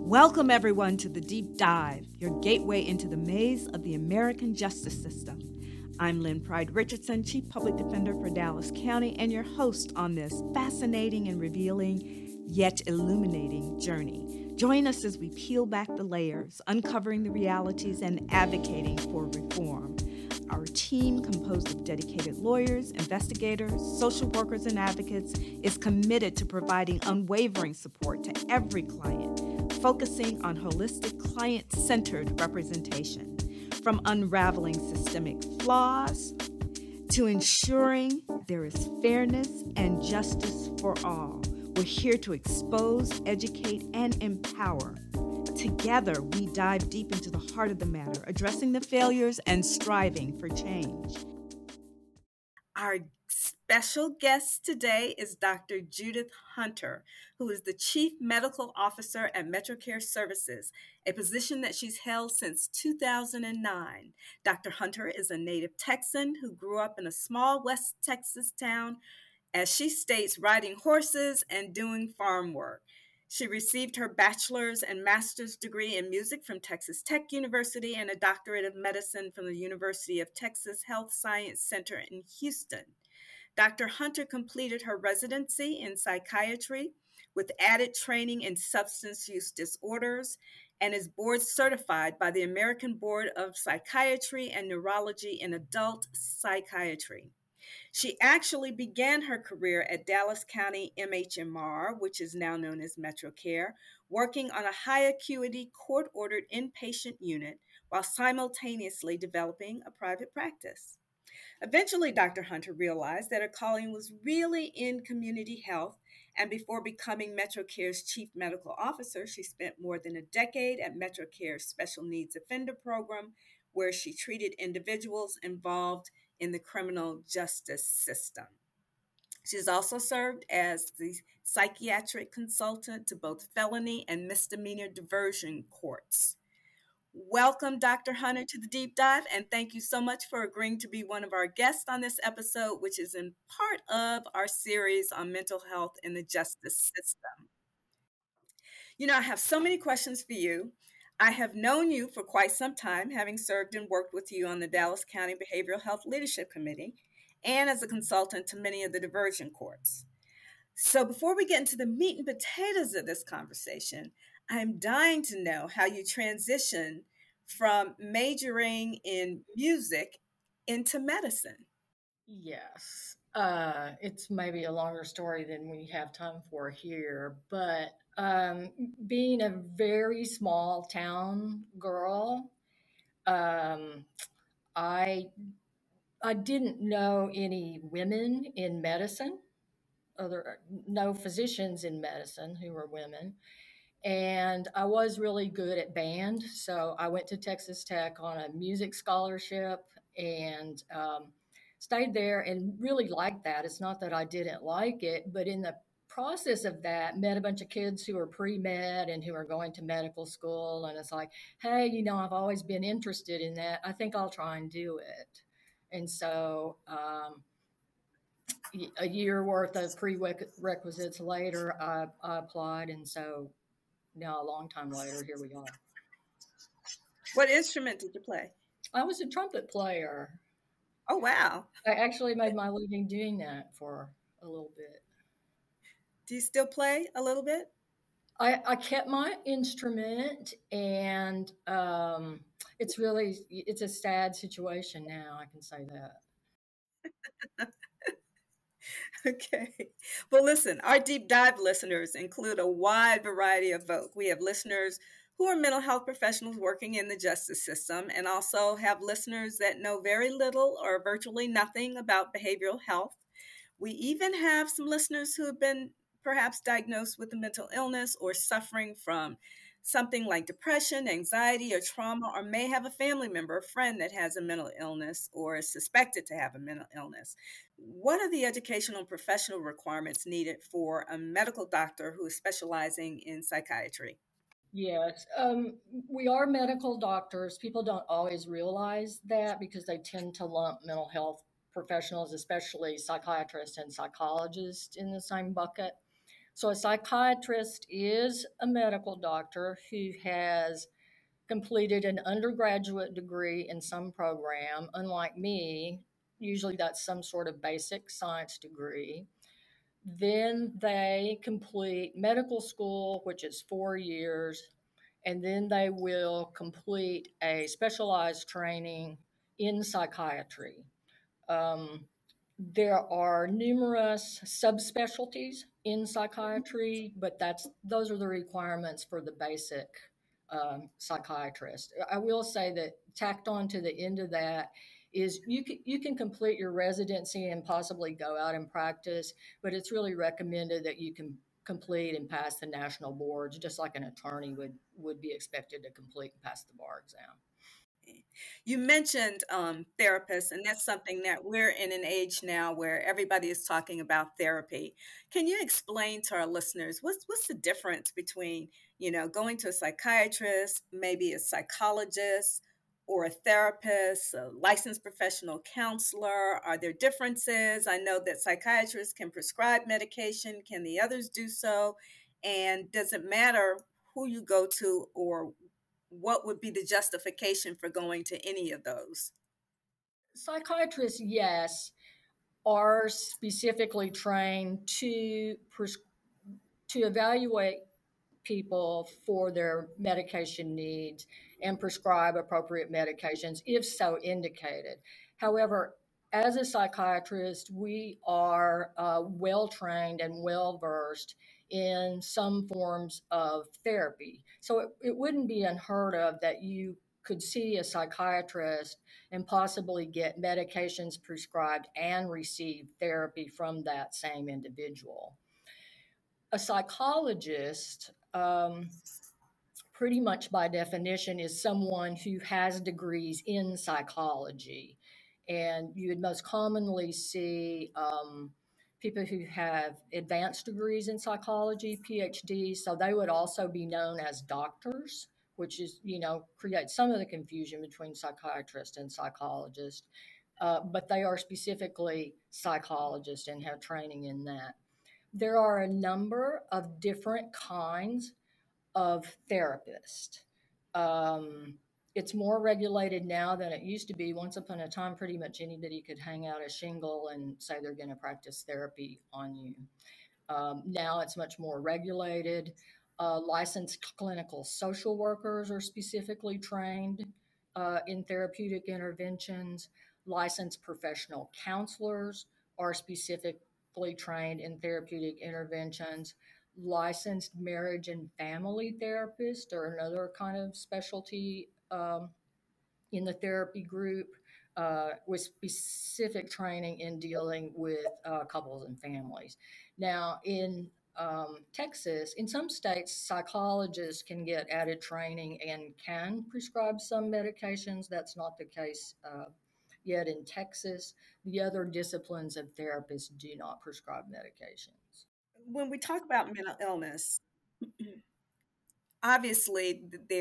Welcome, everyone, to The Deep Dive, your gateway into the maze of the American justice system. I'm Lynn Pride Richardson, Chief Public Defender for Dallas County, and your host on this fascinating and revealing, yet illuminating journey. Join us as we peel back the layers, uncovering the realities and advocating for reform. Our team, composed of dedicated lawyers, investigators, social workers, and advocates, is committed to providing unwavering support to every client, focusing on holistic, client-centered representation, from unraveling systemic flaws to ensuring there is fairness and justice for all. We're here to expose, educate, and empower. Together, we dive deep into the heart of the matter, addressing the failures and striving for change. Our special guest today is Dr. Judith Hunter, who is the Chief Medical Officer at MetroCare Services, a position that she's held since 2009. Dr. Hunter is a native Texan who grew up in a small West Texas town, as she states, riding horses and doing farm work. She received her bachelor's and master's degree in music from Texas Tech University and a doctorate of medicine from the University of Texas Health Science Center in Houston. Dr. Hunter completed her residency in psychiatry with added training in substance use disorders and is board certified by the American Board of Psychiatry and Neurology in Adult Psychiatry. She actually began her career at Dallas County MHMR, which is now known as MetroCare, working on a high acuity court-ordered inpatient unit while simultaneously developing a private practice. Eventually, Dr. Hunter realized that her calling was really in community health, and before becoming MetroCare's Chief Medical Officer, she spent more than a decade at MetroCare's Special Needs Offender Program, where she treated individuals involved in the criminal justice system. She has also served as the psychiatric consultant to both felony and misdemeanor diversion courts. Welcome, Dr. Hunter, to the Deep Dive, and thank you so much for agreeing to be one of our guests on this episode, which is in part of our series on mental health in the justice system. You know, I have so many questions for you. I have known you for quite some time, having served and worked with you on the Dallas County Behavioral Health Leadership Committee and as a consultant to many of the diversion courts. So before we get into the meat and potatoes of this conversation, I'm dying to know how you transitioned from majoring in music into medicine. Yes. It's maybe a longer story than we have time for here, but being a very small town girl, um, I I didn't know any women in medicine, no physicians in medicine who were women. And I was really good at band. So I went to Texas Tech on a music scholarship and stayed there and really liked that. It's not that I didn't like it, but in the process of that, met a bunch of kids who are pre-med and who are going to medical school. And it's like, hey, I've always been interested in that. I think I'll try and do it. And so a year worth of prerequisites later, I applied. And so now, a long time later, here we are. What instrument did you play? I was a trumpet player. Oh, wow. I actually made my living doing that for a little bit. Do you still play a little bit? I kept my instrument, and it's a sad situation now. I can say that. Okay. Well, listen, our deep dive listeners include a wide variety of folk. We have listeners who are mental health professionals working in the justice system, and also have listeners that know very little or virtually nothing about behavioral health. We even have some listeners who have been perhaps diagnosed with a mental illness or suffering from something like depression, anxiety, or trauma, or may have a family member, a friend that has a mental illness or is suspected to have a mental illness. What are the educational and professional requirements needed for a medical doctor who is specializing in psychiatry? Yes, we are medical doctors. People don't always realize that because they tend to lump mental health professionals, especially psychiatrists and psychologists, in the same bucket. So a psychiatrist is a medical doctor who has completed an undergraduate degree in some program. Unlike me, usually that's some sort of basic science degree. Then they complete medical school, which is 4 years, and then they will complete a specialized training in psychiatry. Um, there are numerous subspecialties in psychiatry, but those are the requirements for the basic psychiatrist. I will say that tacked on to the end of that is you can complete your residency and possibly go out and practice, but it's really recommended that you can complete and pass the national boards, just like an attorney would be expected to complete and pass the bar exam. You mentioned therapists, and that's something that we're in an age now where everybody is talking about therapy. Can you explain to our listeners what's the difference between, going to a psychiatrist, maybe a psychologist, or a therapist, a licensed professional counselor? Are there differences? I know that psychiatrists can prescribe medication. Can the others do so? And does it matter who you go to or what would be the justification for going to any of those? Psychiatrists, yes, are specifically trained to evaluate people for their medication needs and prescribe appropriate medications if so indicated. However, as a psychiatrist, we are well trained and well versed in some forms of therapy. So it wouldn't be unheard of that you could see a psychiatrist and possibly get medications prescribed and receive therapy from that same individual. A psychologist, pretty much by definition, is someone who has degrees in psychology. And you would most commonly see people who have advanced degrees in psychology, PhDs. So they would also be known as doctors, which is, creates some of the confusion between psychiatrist and psychologist. But they are specifically psychologists and have training in that. There are a number of different kinds of therapists. Um, it's more regulated now than it used to be. Once upon a time, pretty much anybody could hang out a shingle and say they're going to practice therapy on you. Now it's much more regulated. Licensed clinical social workers are specifically trained in therapeutic interventions. Licensed professional counselors are specifically trained in therapeutic interventions. Licensed marriage and family therapists are another kind of specialty in the therapy group with specific training in dealing with couples and families. Now, in Texas, in some states, psychologists can get added training and can prescribe some medications. That's not the case yet in Texas. The other disciplines of therapists do not prescribe medications. When we talk about mental illness, obviously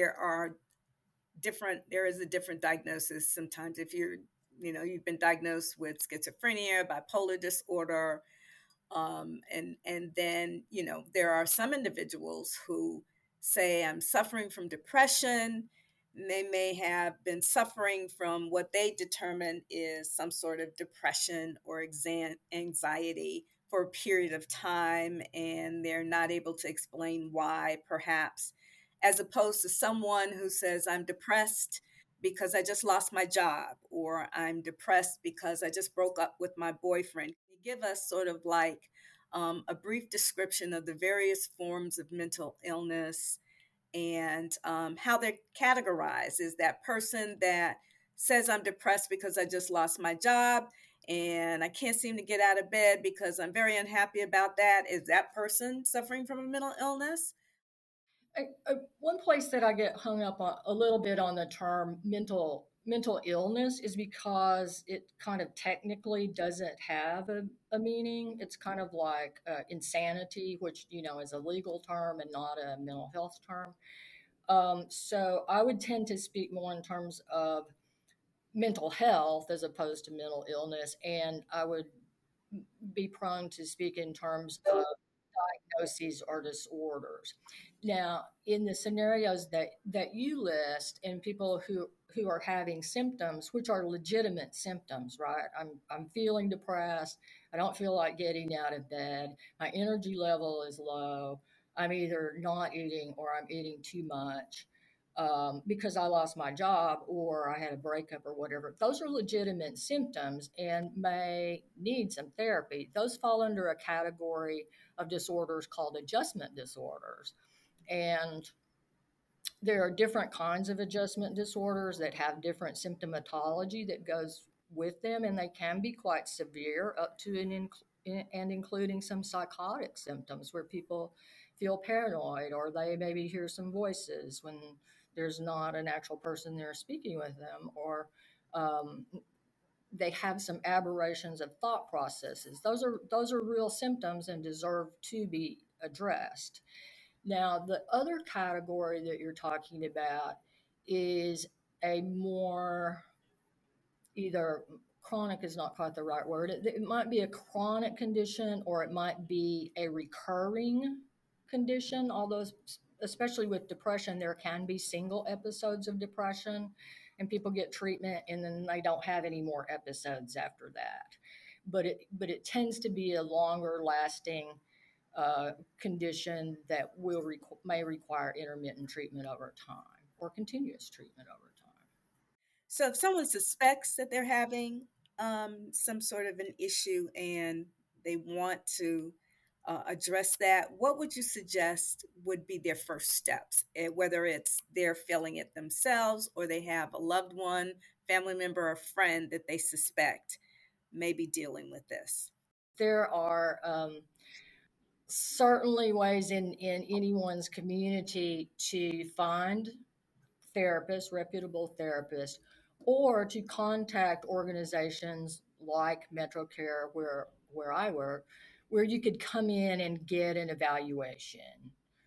there is a different diagnosis sometimes. If you've been diagnosed with schizophrenia, bipolar disorder, and then there are some individuals who say, I'm suffering from depression. They may have been suffering from what they determine is some sort of depression or anxiety for a period of time, and they're not able to explain why, perhaps, as opposed to someone who says, I'm depressed because I just lost my job, or I'm depressed because I just broke up with my boyfriend. Can you give us sort of like a brief description of the various forms of mental illness and how they're categorized? Is that person that says, I'm depressed because I just lost my job and I can't seem to get out of bed because I'm very unhappy about that? Is that person suffering from a mental illness? One place that I get hung up on a little bit on the term mental illness is because it kind of technically doesn't have a meaning. It's kind of like insanity, which is a legal term and not a mental health term. So I would tend to speak more in terms of mental health as opposed to mental illness, and I would be prone to speak in terms of diagnoses or disorders. Now, in the scenarios that you list, and people who are having symptoms, which are legitimate symptoms, right? I'm feeling depressed. I don't feel like getting out of bed. My energy level is low. I'm either not eating or I'm eating too much because I lost my job or I had a breakup or whatever. Those are legitimate symptoms and may need some therapy. Those fall under a category of disorders called adjustment disorders. And there are different kinds of adjustment disorders that have different symptomatology that goes with them, and they can be quite severe, up to and including some psychotic symptoms where people feel paranoid or they maybe hear some voices when there's not an actual person there speaking with them, or um, they have some aberrations of thought processes. Those are real symptoms and deserve to be addressed. Now, the other category that you're talking about is a more, either chronic is not quite the right word. It might be a chronic condition or it might be a recurring condition, although, especially with depression, there can be single episodes of depression and people get treatment and then they don't have any more episodes after that. But it tends to be a longer lasting condition that may require intermittent treatment over time or continuous treatment over time. So if someone suspects that they're having some sort of an issue and they want to address that, what would you suggest would be their first steps? Whether it's they're feeling it themselves or they have a loved one, family member, or friend that they suspect may be dealing with this? There are certainly ways in anyone's community to find therapists, reputable therapists, or to contact organizations like MetroCare, where I work, where you could come in and get an evaluation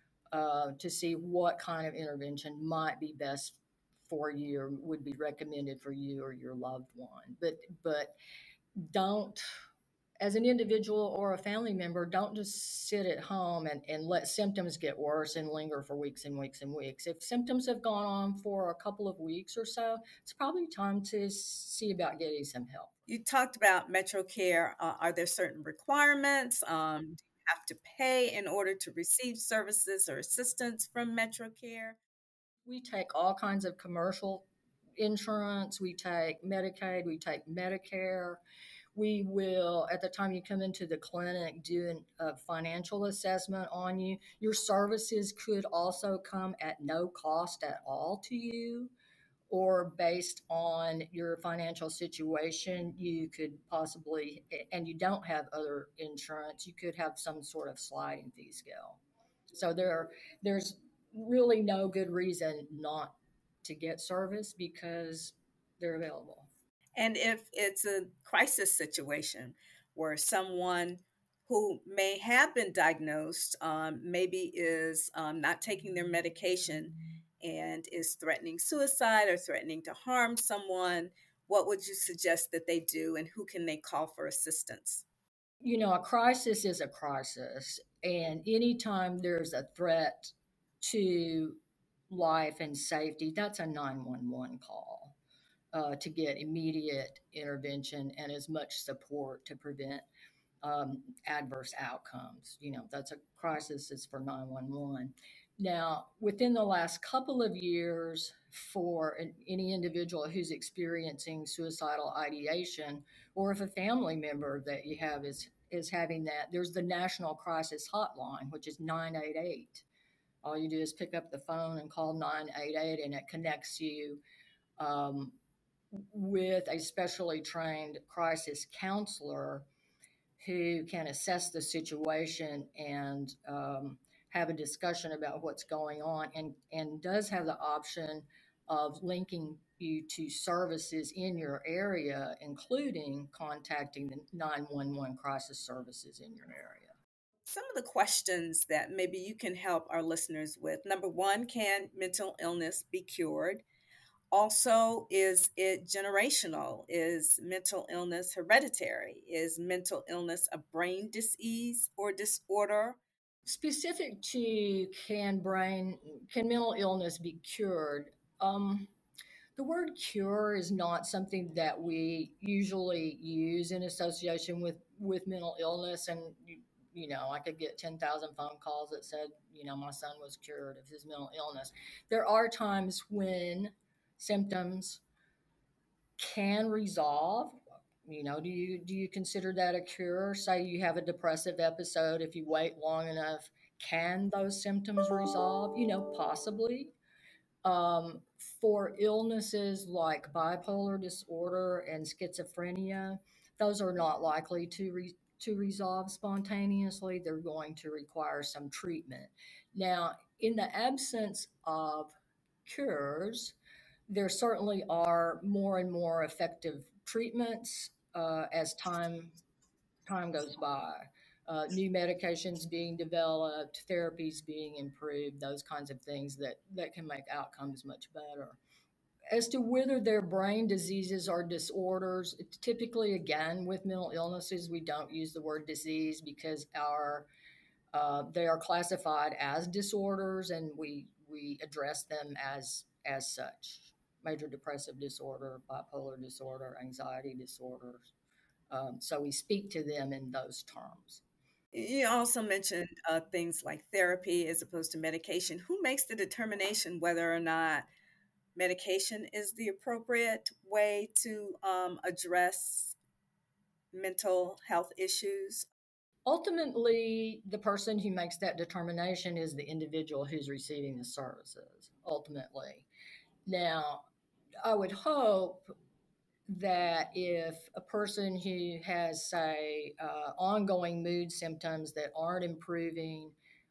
to see what kind of intervention might be best for you or would be recommended for you or your loved one. But don't, as an individual or a family member, don't just sit at home and let symptoms get worse and linger for weeks and weeks and weeks. If symptoms have gone on for a couple of weeks or so, it's probably time to see about getting some help. You talked about MetroCare. Are there certain requirements? Do you have to pay in order to receive services or assistance from MetroCare? We take all kinds of commercial insurance, we take Medicaid, we take Medicare. We will, at the time you come into the clinic, do a financial assessment on you. Your services could also come at no cost at all to you, or based on your financial situation, you could possibly, and you don't have other insurance, you could have some sort of sliding fee scale. So there's really no good reason not to get service because they're available. And if it's a crisis situation where someone who may have been diagnosed maybe is not taking their medication and is threatening suicide or threatening to harm someone, what would you suggest that they do and who can they call for assistance? A crisis is a crisis. And anytime there's a threat to life and safety, that's a 911 call to get immediate intervention and as much support to prevent adverse outcomes. That's a crisis is for 911. Now, within the last couple of years, for any individual who's experiencing suicidal ideation, or if a family member that you have is having that, there's the National Crisis Hotline, which is 988. All you do is pick up the phone and call 988, and it connects you um, with a specially trained crisis counselor who can assess the situation and have a discussion about what's going on, and does have the option of linking you to services in your area, including contacting the 911 crisis services in your area. Some of the questions that maybe you can help our listeners with. Number one, can mental illness be cured? Also, is it generational? Is mental illness hereditary? Is mental illness a brain disease or disorder? Specific to can mental illness be cured? Um, the word cure is not something that we usually use in association with mental illness. And I could get 10,000 phone calls that said, my son was cured of his mental illness. There are times when symptoms can resolve. Do you consider that a cure? Say you have a depressive episode, if you wait long enough, can those symptoms resolve? Possibly. um, for illnesses like bipolar disorder and schizophrenia, those are not likely to resolve spontaneously. They're going to require some treatment. Now, in the absence of cures, there certainly are more and more effective treatments as time goes by. New medications being developed, therapies being improved, those kinds of things that can make outcomes much better. As to whether they're brain diseases or disorders, typically, again, with mental illnesses, we don't use the word disease because they are classified as disorders, and we address them as such. Major depressive disorder, bipolar disorder, anxiety disorders. So we speak to them in those terms. You also mentioned things like therapy as opposed to medication. Who makes the determination whether or not medication is the appropriate way to address mental health issues? Ultimately, the person who makes that determination is the individual who's receiving the services, ultimately. Now, I would hope that if a person who has, say, ongoing mood symptoms that aren't improving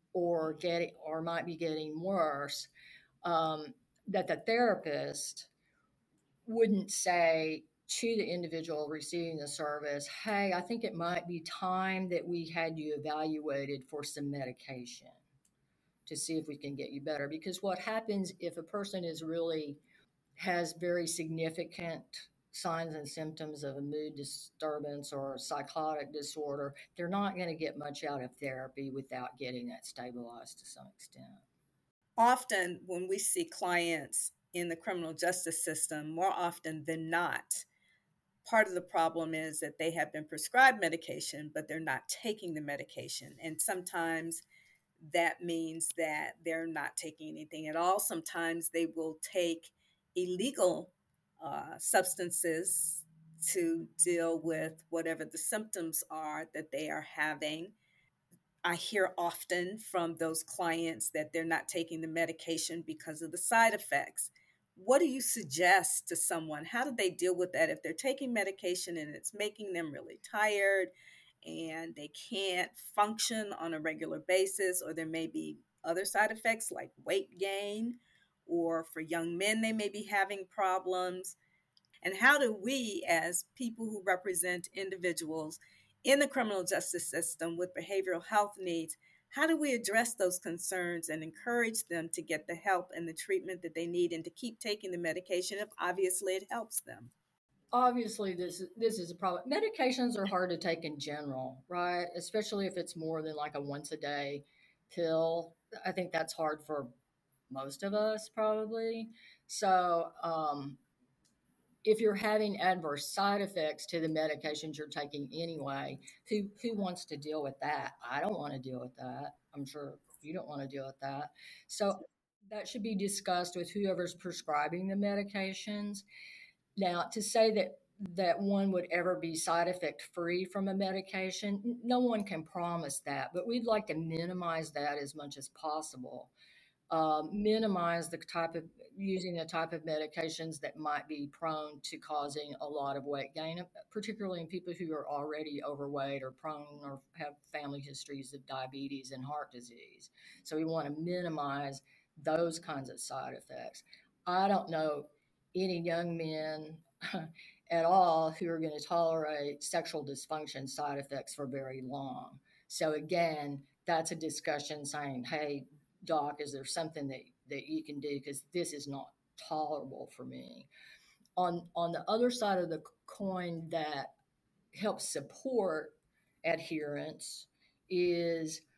or might be getting worse, um, that the therapist wouldn't say to the individual receiving the service, hey, I think it might be time that we had you evaluated for some medication to see if we can get you better. Because what happens if a person is really has very significant signs and symptoms of a mood disturbance or a psychotic disorder, they're not going to get much out of therapy without getting that stabilized to some extent. Often, when we see clients in the criminal justice system, more often than not, part of the problem is that they have been prescribed medication, but they're not taking the medication. And sometimes that means that they're not taking anything at all. Sometimes they will take illegal substances to deal with whatever the symptoms are that they are having. I hear often from those clients that they're not taking the medication because of the side effects. What do you suggest to someone? How do they deal with that if they're taking medication and it's making them really tired and they can't function on a regular basis, or there may be other side effects like weight gain, or for young men, they may be having problems? And how do we, as people who represent individuals in the criminal justice system with behavioral health needs, how do we address those concerns and encourage them to get the help and the treatment that they need and to keep taking the medication if obviously it helps them? Obviously, this is a problem. Medications are hard to take in general, right? Especially if it's more than like a once a day pill. I think that's hard for most of us, probably. So, if you're having adverse side effects to the medications you're taking anyway, who wants to deal with that? I don't want to deal with that. I'm sure you don't want to deal with that. So that should be discussed with whoever's prescribing the medications. Now, to say that one would ever be side effect free from a medication, no one can promise that, but we'd like to minimize that as much as possible. Minimize the type of using the type of medications that might be prone to causing a lot of weight gain, particularly in people who are already overweight or prone or have family histories of diabetes and heart disease. So we want to minimize those kinds of side effects. I don't know any young men at all who are going to tolerate sexual dysfunction side effects for very long. So again, that's a discussion saying, hey, doc, is there something that you can do? Because this is not tolerable for me. On the other side of the coin that helps support adherence is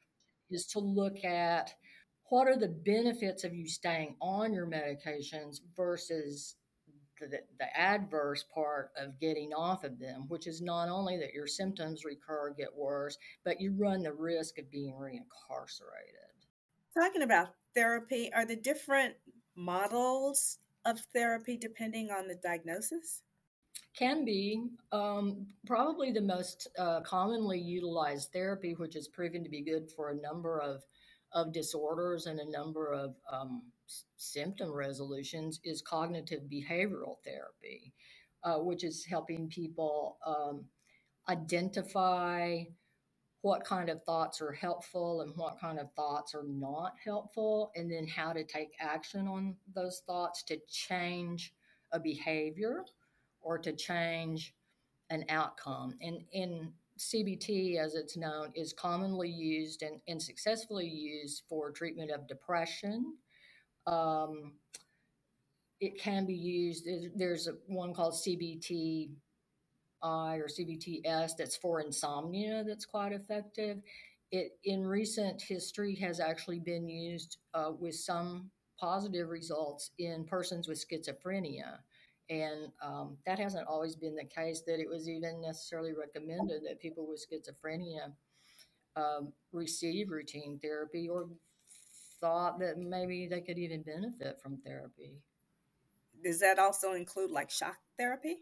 is to look at what are the benefits of you staying on your medications versus the adverse part of getting off of them, which is not only that your symptoms recur, get worse, but you run the risk of being reincarcerated. Talking about therapy, are the different models of therapy depending on the diagnosis? Can be probably the most commonly utilized therapy, which has proven to be good for a number of disorders and a number of symptom resolutions, is cognitive behavioral therapy, which is helping people identify what kind of thoughts are helpful and what kind of thoughts are not helpful, and then how to take action on those thoughts to change a behavior or to change an outcome. And in CBT, as it's known, is commonly used and successfully used for treatment of depression. Um, it can be used, there's one called CBT-I or CBT-S that's for insomnia that's quite effective. It in recent history has actually been used with some positive results in persons with schizophrenia. And that hasn't always been the case, that it was even necessarily recommended that people with schizophrenia receive routine therapy, or thought that maybe they could even benefit from therapy. Does that also include like shock therapy?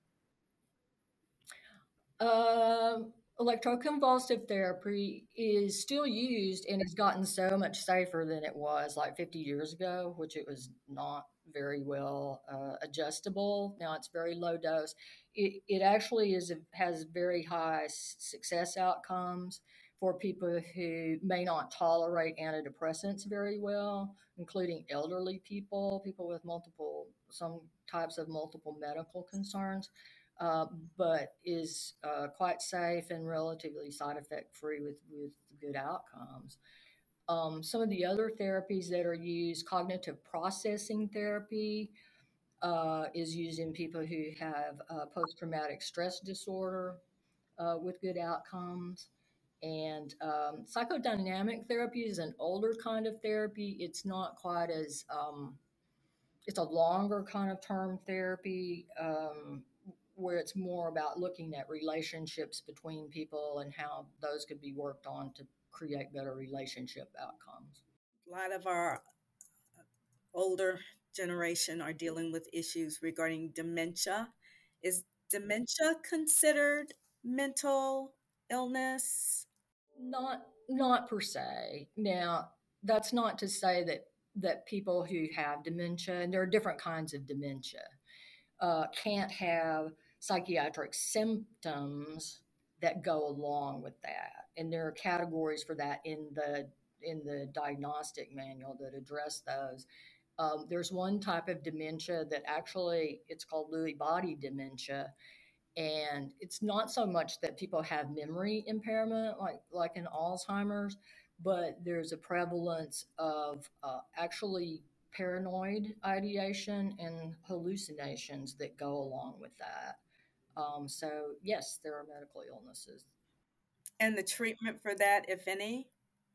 Electroconvulsive therapy is still used and has gotten so much safer than it was like 50 years ago, which it was not very well adjustable. Now it's very low dose. It actually has very high success outcomes for people who may not tolerate antidepressants very well, including elderly people, people with some types of multiple medical concerns, uh, but is quite safe and relatively side effect free with good outcomes. Some of the other therapies that are used, cognitive processing therapy, is used in people who have post traumatic stress disorder with good outcomes. And psychodynamic therapy is an older kind of therapy. It's not quite as it's a longer kind of term therapy, where it's more about looking at relationships between people and how those could be worked on to create better relationship outcomes. A lot of our older generation are dealing with issues regarding dementia. Is dementia considered mental illness? Not per se. Now, that's not to say that people who have dementia, and there are different kinds of dementia, can't have psychiatric symptoms that go along with that. And there are categories for that in the diagnostic manual that address those. There's one type of dementia that actually it's called Lewy body dementia, and it's not so much that people have memory impairment like in Alzheimer's, but there's a prevalence of actually paranoid ideation and hallucinations that go along with that. So yes, there are medical illnesses. And the treatment for that, if any?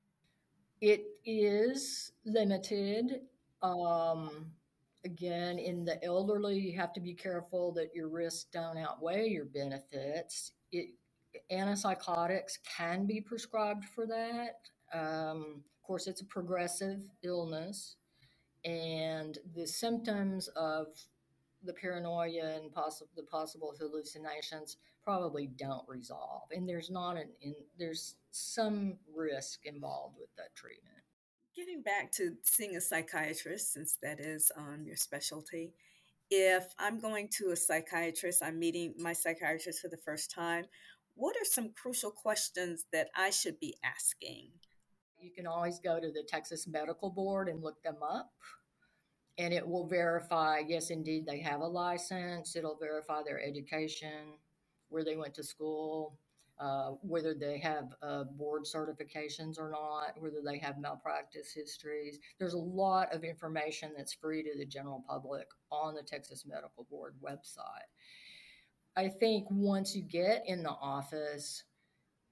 It is limited. Um, Again, in the elderly, you have to be careful that your risks don't outweigh your benefits. Antipsychotics can be prescribed for that. Of course, it's a progressive illness, and the symptoms of the paranoia and the possible hallucinations probably don't resolve, and there's some risk involved with that treatment. Getting back to seeing a psychiatrist, since that is your specialty, if I'm going to a psychiatrist, I'm meeting my psychiatrist for the first time, what are some crucial questions that I should be asking? You can always go to the Texas Medical Board and look them up, and it will verify, yes, indeed, they have a license. It'll verify their education, where they went to school, whether they have board certifications or not, whether they have malpractice histories. There's a lot of information that's free to the general public on the Texas Medical Board website. I think once you get in the office,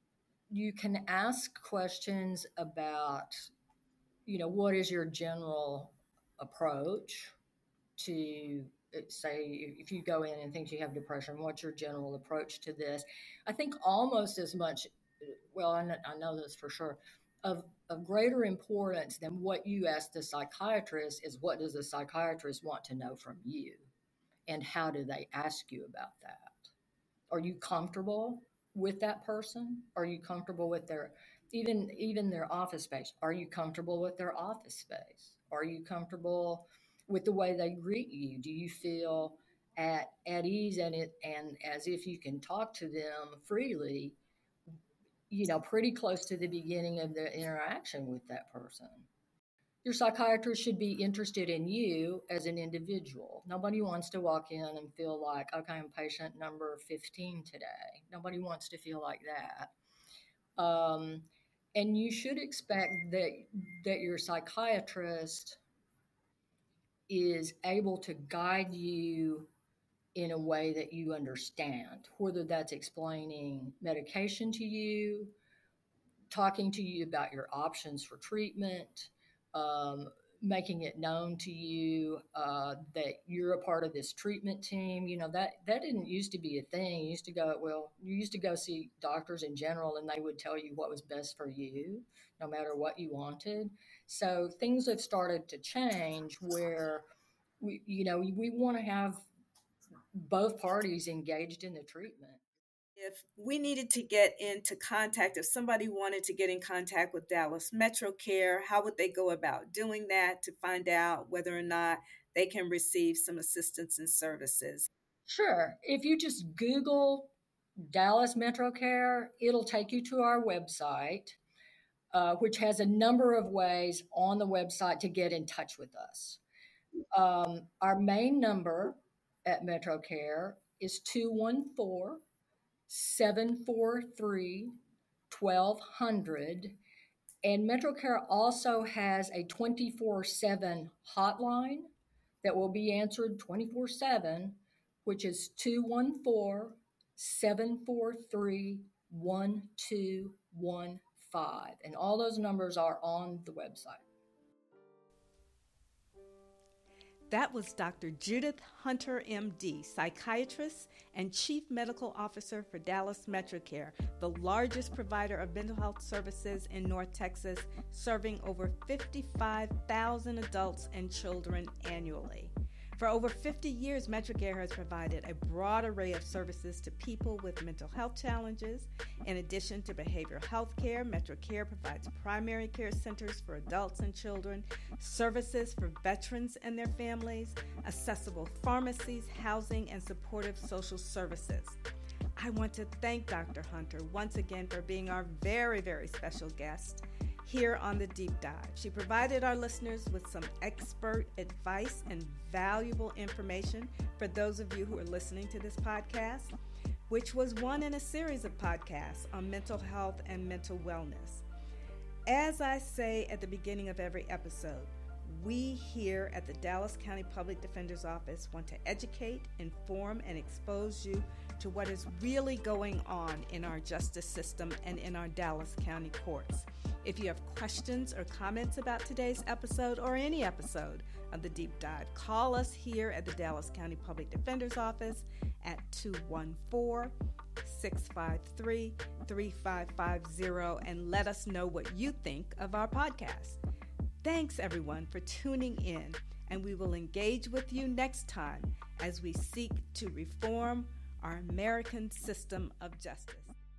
you can ask questions about, what is your general approach to, say, if you go in and think you have depression, what's your general approach to this? I think almost as much, well, I know this for sure, of greater importance than what you ask the psychiatrist is what does the psychiatrist want to know from you? And how do they ask you about that? Are you comfortable with that person? Are you comfortable with their even their office space? Are you comfortable with their office space? Are you comfortable with the way they greet you? Do you feel at ease and as if you can talk to them freely, pretty close to the beginning of the interaction with that person? Your psychiatrist should be interested in you as an individual. Nobody wants to walk in and feel like, okay, I'm patient number 15 today. Nobody wants to feel like that. And you should expect that your psychiatrist is able to guide you in a way that you understand, whether that's explaining medication to you, talking to you about your options for treatment, making it known to you that you're a part of this treatment team. That didn't used to be a thing. You used to go see doctors in general, and they would tell you what was best for you, no matter what you wanted. So things have started to change where we want to have both parties engaged in the treatment. If we needed to get into contact, if somebody wanted to get in contact with Dallas MetroCare, how would they go about doing that to find out whether or not they can receive some assistance and services? Sure. If you just Google Dallas MetroCare, it'll take you to our website, which has a number of ways on the website to get in touch with us. Our main number at MetroCare is 214-743-1200. And MetroCare also has a 24/7 hotline that will be answered 24/7, which is 214-743-1215. And all those numbers are on the website. That was Dr. Judith Hunter, MD, psychiatrist and chief medical officer for Dallas MetroCare, the largest provider of mental health services in North Texas, serving over 55,000 adults and children annually. For over 50 years, MetroCare has provided a broad array of services to people with mental health challenges. In addition to behavioral health care, MetroCare provides primary care centers for adults and children, services for veterans and their families, accessible pharmacies, housing, and supportive social services. I want to thank Dr. Hunter once again for being our very, very special guest here on The Deep Dive. She provided our listeners with some expert advice and valuable information for those of you who are listening to this podcast, which was one in a series of podcasts on mental health and mental wellness. As I say at the beginning of every episode, we here at the Dallas County Public Defender's Office want to educate, inform, and expose you to what is really going on in our justice system and in our Dallas County courts. If you have questions or comments about today's episode or any episode of The Deep Dive, call us here at the Dallas County Public Defender's Office at 214-653-3550 and let us know what you think of our podcast. Thanks, everyone, for tuning in, and we will engage with you next time as we seek to reform our American system of justice.